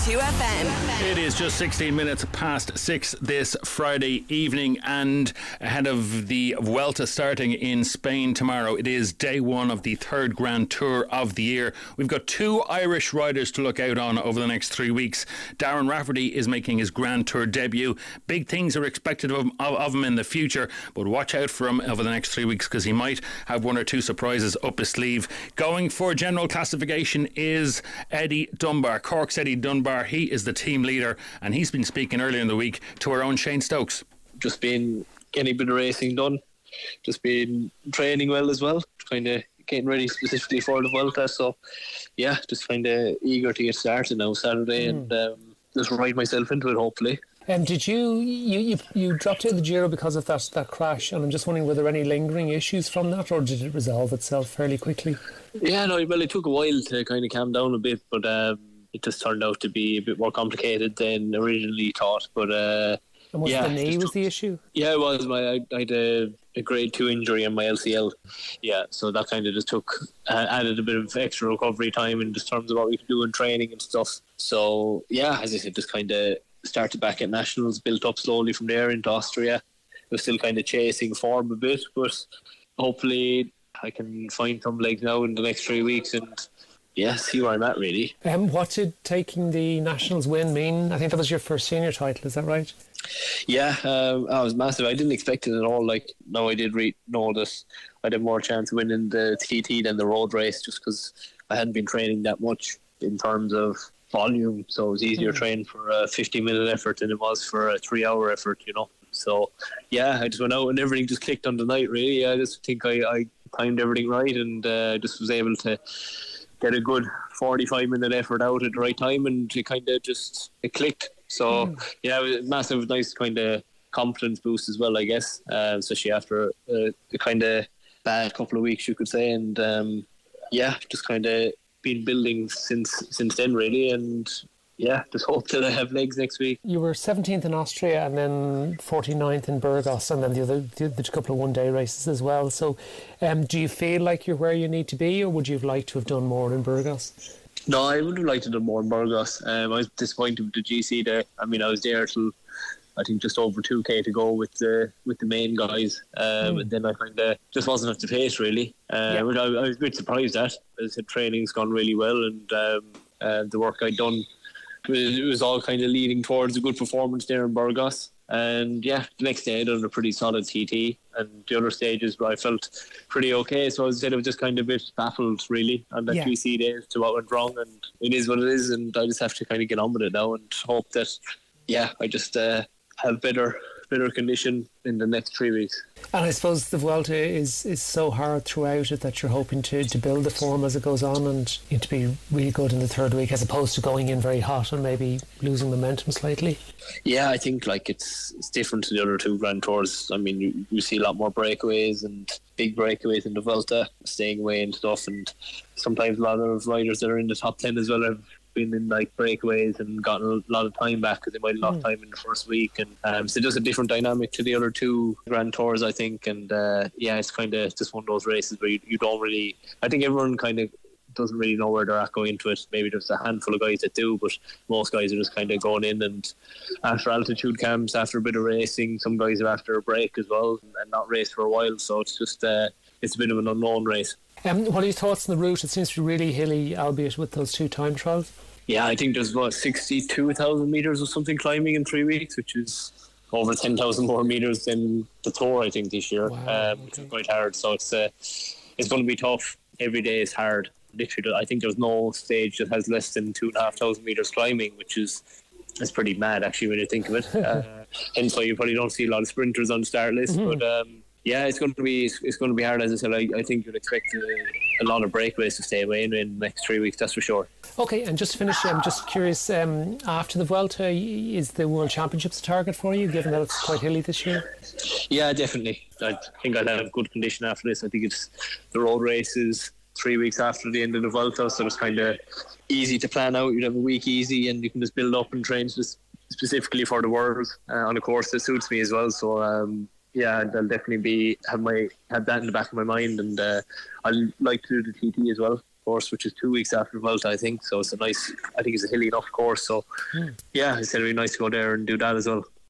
92 FM. It is just 16 minutes past 6 this Friday evening, and ahead of the Vuelta starting in Spain tomorrow, it is day one of the third Grand Tour of the year. We've got two Irish riders to look out on over the next 3 weeks. Darren Rafferty is making his Grand Tour debut. Big things are expected of him in the future, but watch out for him over the next 3 weeks because he might have one or two surprises up his sleeve. Going for general classification is Eddie Dunbar, Cork's Eddie Dunbar. He is the team leader, and he's been speaking earlier in the week to our own Shane Stokes. Just been getting a bit of racing done, just been training well as well, kind of getting ready specifically for the Vuelta. So yeah, just kind of eager to get started now Saturday and just ride myself into it hopefully. Did you dropped out of the Giro because of that crash, and I'm just wondering, were there any lingering issues from that, or did it resolve itself fairly quickly? Yeah, no, well, it took a while to kind of calm down a bit, but it just turned out to be a bit more complicated than originally thought. But and was the knee was the issue? Yeah, it was. I had a grade 2 injury on my LCL. Yeah, so that kind of just added a bit of extra recovery time in just terms of what we could do in training and stuff. So yeah, as I said, just kind of started back at Nationals, built up slowly from there into Austria. We're still kind of chasing form a bit, but hopefully I can find some legs now in the next 3 weeks and see where I'm at really. What did taking the Nationals win mean? I think that was your first senior title, is that right? Yeah, I was massive. I didn't expect it at all. Now I did know that I'd have more chance of winning the TT than the road race, just because I hadn't been training that much in terms of volume, so it was easier training for a 50-minute effort than it was for a 3-hour effort, So yeah, I just went out and everything just clicked on the night really. I just think I timed everything right and just was able to get a good 45-minute effort out at the right time, and it kind of just clicked. So yeah, it was a massive, nice kind of confidence boost as well, I guess, especially after a kind of bad couple of weeks, you could say, and just kind of been building since then really, and just hope that I have legs next week. You were 17th in Austria and then 49th in Burgos, and then the couple of one-day races as well. So do you feel like you're where you need to be, or would you have liked to have done more in Burgos? No, I would have liked to have done more in Burgos. I was disappointed with the GC there. I mean, I was there till I think just over 2k to go with the main guys, and then I kind of just wasn't at the pace really. I was a bit surprised at. As I said, training's gone really well, and the work I'd done, it was all kind of leading towards a good performance there in Burgos. And the next day I done a pretty solid TT, and the other stages where I felt pretty okay. So as I said, I was just kind of a bit baffled really on that GC day as to what went wrong, and it is what it is, and I just have to kind of get on with it now and hope that I just have better condition in the next 3 weeks. And I suppose the Vuelta is so hard throughout it that you're hoping to build the form as it goes on and to be really good in the third week, as opposed to going in very hot and maybe losing momentum slightly. Yeah, I think it's different to the other two Grand Tours. I mean, you see a lot more breakaways and big breakaways in the Vuelta, staying away and stuff, and sometimes a lot of riders that are in the top 10 as well have been in breakaways and gotten a lot of time back because they might have lost time in the first week, and so just a different dynamic to the other two Grand Tours, I think. And it's kind of just one of those races where you don't really, I think everyone kind of doesn't really know where they're at going into it. Maybe there's a handful of guys that do, but most guys are just kind of going in and after altitude camps, after a bit of racing. Some guys are after a break as well and not race for a while, so it's just it's a bit of an unknown race. What are your thoughts on the route? It seems to be really hilly, albeit with those two time trials. Yeah, I think there's 62,000 metres or something climbing in 3 weeks, which is over 10,000 more metres than the Tour, I think, this year. Which is quite hard. So it's going to be tough. Every day is hard. Literally, I think there's no stage that has less than 2,500 metres climbing, which is pretty mad actually when you think of it. Hence why you probably don't see a lot of sprinters on the start list, but. It's going to be hard, as I said. I think you'd expect a lot of breakaways to stay away in the next 3 weeks, that's for sure. Okay, and just to finish, I'm just curious, after the Vuelta, is the World Championships a target for you, given that it's quite hilly this year? Yeah, definitely. I think I'll have good condition after this. I think it's the road races 3 weeks after the end of the Vuelta, so it's kind of easy to plan out. You'd have a week easy and you can just build up and train just specifically for the Worlds on a course that suits me as well. So I'll definitely have that in the back of my mind, and I'd like to do the TT as well. course, which is 2 weeks after Vuelta, I think. So it's I think it's a hilly enough course. So yeah, I said it'd be nice to go there and do that as well.